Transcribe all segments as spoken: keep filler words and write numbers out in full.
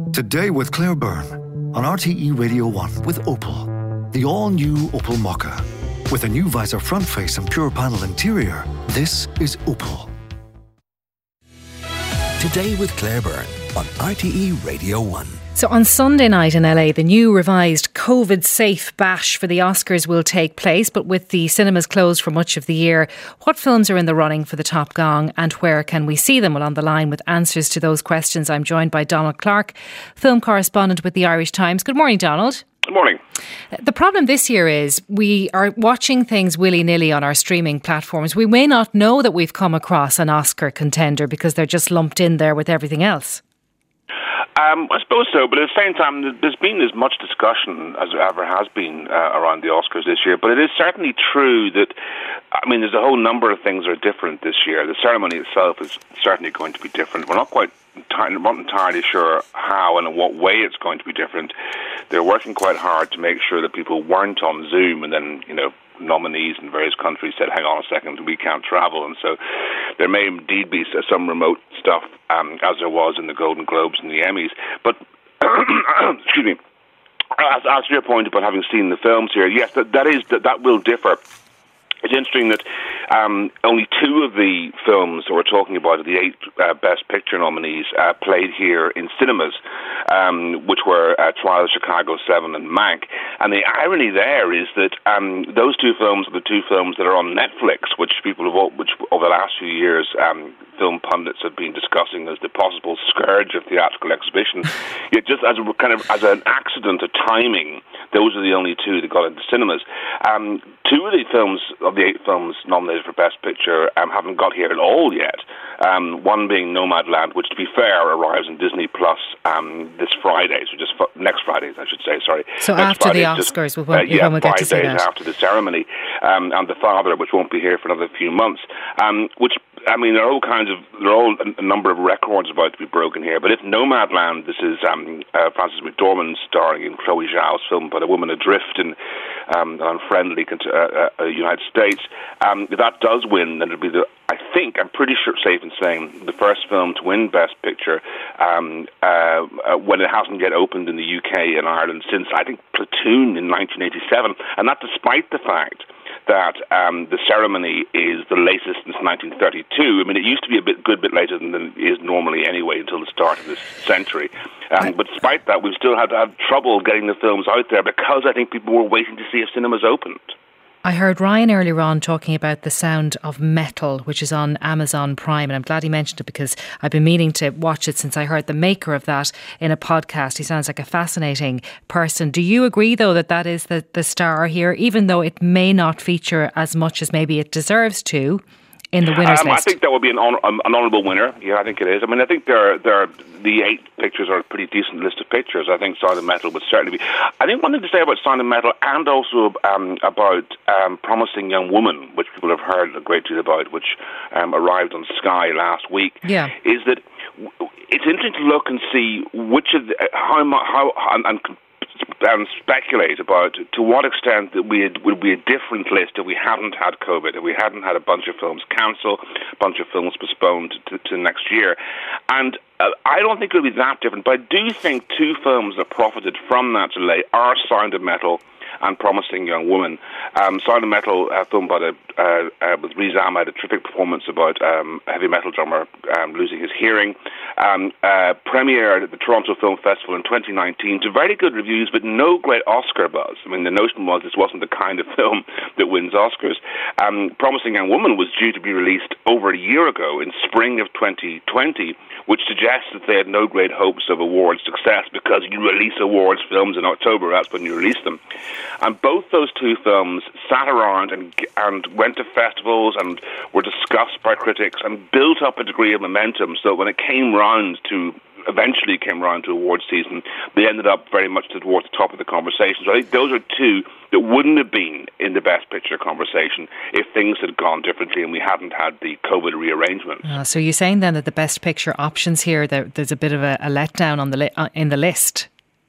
Today with Claire Byrne on R T E Radio one with Opel. The all-new Opel Mokka. With a new visor front face and pure panel interior, this is Opel. Today with Claire Byrne on R T E Radio one. So on Sunday night in L A, the new revised COVID-safe bash for the Oscars will take place, but with the cinemas closed for much of the year, what films are in the running for the top gong and where can we see them? Well, on the line with answers to those questions, I'm joined by Donald Clark, film correspondent with the Irish Times. Good morning, Donald. Good morning. The problem this year is we are watching things willy-nilly on our streaming platforms. We may not know that we've come across an Oscar contender because they're just lumped in there with everything else. Um, I suppose so, but at the same time, there's been as much discussion as there ever has been uh, around the Oscars this year. But it is certainly true that, I mean, there's a whole number of things that are different this year. The ceremony itself is certainly going to be different. We're not quite entirely, not entirely sure how and in what way it's going to be different. They're working quite hard to make sure that people weren't on Zoom and then, you know, nominees in various countries said, hang on a second, we can't travel. And so there may indeed be some remote stuff, um, as there was in the Golden Globes and the Emmys. But, excuse me, as, as to your point about having seen the films here, yes, that, that is that, that will differ. It's interesting that um, only two of the films that we're talking about, the eight uh, Best Picture nominees, uh, played here in cinemas, um, which were uh, Trial of Chicago seven and Mank. And the irony there is that um, those two films are the two films that are on Netflix, which people have, all, which over the last few years, um, film pundits have been discussing as the possible scourge of theatrical exhibition. Yet, just as a kind of as an accident of timing, those are the only two that got into cinemas. Um, two of the films of the eight films nominated for Best Picture um, haven't got here at all yet. Um, one being Nomadland, which, to be fair, arrives on Disney Plus um, this Friday, so just f- next Friday, I should say. Sorry. So next after Friday, the Oscars, just, we won't, uh, yeah, we'll get to see that. five days after the ceremony, um, and The Father, which won't be here for another few months. Um, which I mean, there are all kinds of there are all a, a number of records about to be broken here. But if Nomadland, this is um, uh, Frances McDormand starring in Chloe Zhao's film about a woman adrift in um, an unfriendly uh, uh, United States. Um, if that does win, then it'll be the I think I'm pretty sure safe in saying the first film to win Best Picture um, uh, uh, when it hasn't yet opened in the U K and Ireland since I think Platoon in nineteen eighty-seven, and that despite the fact that um, the ceremony is the latest since nineteen thirty-two. I mean, it used to be a bit good bit later than it is normally anyway until the start of this century. Um, but despite that, we've still had to have trouble getting the films out there because I think people were waiting to see if cinemas opened. I heard Ryan earlier on talking about The Sound of Metal, which is on Amazon Prime, and I'm glad he mentioned it because I've been meaning to watch it since I heard the maker of that in a podcast. He sounds like a fascinating person. Do you agree, though, that that is the, the star here, even though it may not feature as much as maybe it deserves to in the winners um, list? I think that would be an, honor, um, an honourable winner. Yeah, I think it is. I mean, I think there, there, the eight pictures are a pretty decent list of pictures. I think Sound of Metal would certainly be. I think one thing to say about Sound of Metal and also um, about um, Promising Young Woman, which people have heard a great deal about, which um, arrived on Sky last week, yeah. is that it's interesting to look and see which of the, how how and, and and speculate about to what extent that we had, would be a different list if we hadn't had COVID, if we hadn't had a bunch of films cancelled, a bunch of films postponed to, to next year. And uh, I don't think it would be that different, but I do think two films that profited from that delay are Sound of Metal and Promising Young Woman. Um, Sound of Metal, a film about a, uh, uh, with Riz Ahmed, a terrific performance about um, a heavy metal drummer um, losing his hearing, um, uh, premiered at the Toronto Film Festival in twenty nineteen to very good reviews, but no great Oscar buzz. I mean, the notion was this wasn't the kind of film that wins Oscars. Um, Promising Young Woman was due to be released over a year ago in spring of twenty twenty, which suggests that they had no great hopes of award success because you release awards films in October, that's when you release them. And both those two films sat around and and went to festivals and were discussed by critics and built up a degree of momentum so when it came round to, eventually came round to award season, they ended up very much towards the top of the conversation. So I think those are two that wouldn't have been in the Best Picture conversation if things had gone differently and we hadn't had the COVID rearrangement. Uh, so you're saying then that the Best Picture options here, there, there's a bit of a, a letdown on the li- uh, in the list? No. I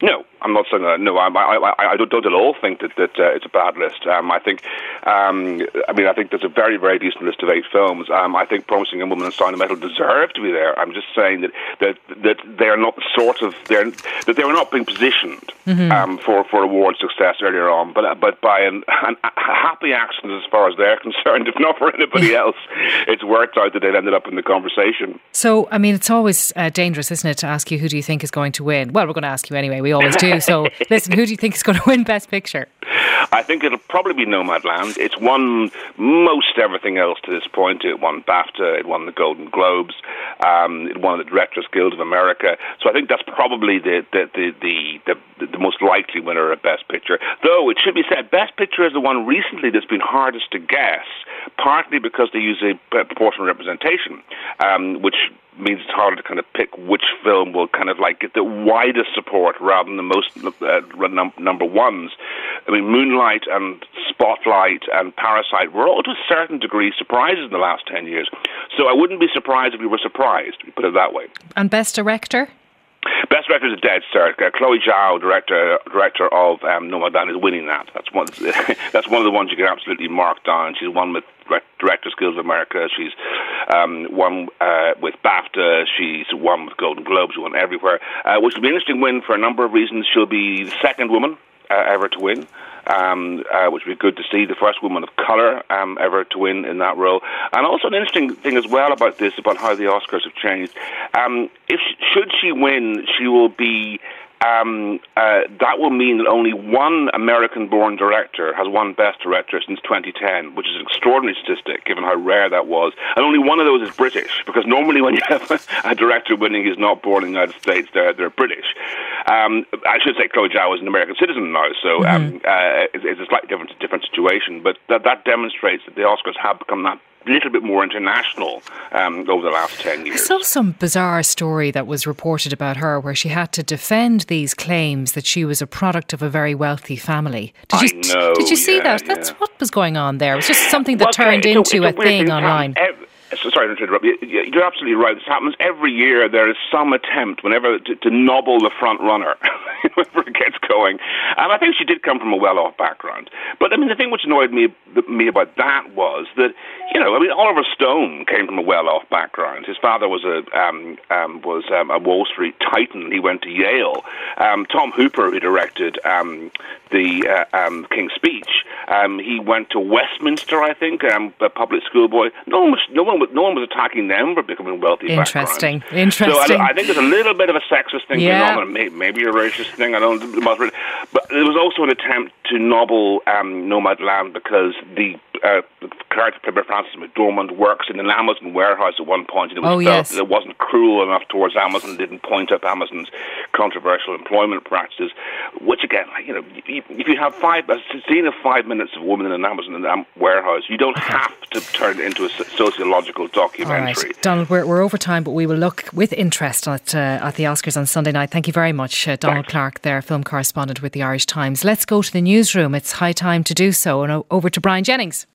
I'm not saying that. No, I, I, I don't, don't at all think that, that uh, it's a bad list. Um, I think, um, I mean, I think there's a very, very decent list of eight films. Um, I think Promising Young Woman and Sound of Metal deserve to be there. I'm just saying that that, that they are not the sort of they're that they were not being positioned mm-hmm. um, for for award success earlier on, but but by an, an, a happy accident as far as they're concerned. If not for anybody else, it's worked out that they've ended up in the conversation. So, I mean, it's always uh, dangerous, isn't it, to ask you who do you think is going to win? Well, we're going to ask you anyway. We always do. So, listen, who do you think is going to win Best Picture? I think it'll probably be Nomadland. It's won most everything else to this point. It won BAFTA, it won the Golden Globes, um, it won the Directors Guild of America. So I think that's probably the the, the, the, the the most likely winner of Best Picture. Though it should be said, Best Picture is the one recently that's been hardest to guess, partly because they use a proportional representation, um, which means it's harder to kind of pick which film will kind of like get the widest support rather than the most uh, num- number ones. I mean, Moonlight and Spotlight and Parasite were all to a certain degree surprises in the last ten years. So I wouldn't be surprised if we were surprised, put it that way. And Best Director? Best Director is a dead cert. Uh, Chloe Zhao, director director of um, Nomadland, is winning that. That's one. That's one of the ones you can absolutely mark down. She's won with Directors Guild of America. She's um, won uh, with BAFTA. She's won with Golden Globes. She won everywhere, uh, which will be an interesting win for a number of reasons. She'll be the second woman uh, ever to win. Um, uh, which would be good to see, the first woman of colour um, ever to win in that role. And also an interesting thing as well about this, about how the Oscars have changed. Um, if she, should she win, she will be... Um, uh, that will mean that only one American-born director has won Best Director since twenty ten, which is an extraordinary statistic, given how rare that was. And only one of those is British, because normally when you have a director winning who's not born in the United States, they're, they're British. Um, I should say Chloe Zhao is an American citizen now, so um, mm-hmm. uh, it's, it's a slightly different, different situation. But that, that demonstrates that the Oscars have become that little bit more international um, over the last ten years. I saw some bizarre story that was reported about her where she had to defend these claims that she was a product of a very wealthy family. Did you, I know, did you see yeah, that? That's yeah. what was going on there. It was just something that well, turned it's into a, a, it's a thing thing online. Every, So sorry to interrupt you. You're absolutely right. This happens every year. There is some attempt, whenever to, to nobble the front runner, whenever it gets going. And I think she did come from a well-off background. But I mean, the thing which annoyed me me about that was that, you know, I mean, Oliver Stone came from a well-off background. His father was a um, um, was um, a Wall Street titan. He went to Yale. Um, Tom Hooper, who directed um, the uh, um, King's Speech, um, he went to Westminster, I think, um, a public school boy. No one was no one no one was attacking them for becoming wealthy. Interesting, backgrounds. interesting. So I, I think there's a little bit of a sexist thing yeah. going on, maybe, maybe a racist thing. I don't know, but there was also an attempt to nobble um, Nomadland because the uh, character played by Frances McDormand works in an Amazon warehouse at one point, and it was oh, felt yes. that it wasn't cruel enough towards Amazon, didn't point up Amazon's controversial employment practices. Which again, you know, if you have five, a scene of five minutes of a woman in an Amazon warehouse, you don't have to turn it into a sociological documentary. All right. Donald, we're, we're over time, but we will look with interest at uh, at the Oscars on Sunday night. Thank you very much, uh, Donald Thanks. Clark, there, film correspondent with the Irish Times. Let's go to the newsroom. It's high time to do so. And over to Brian Jennings.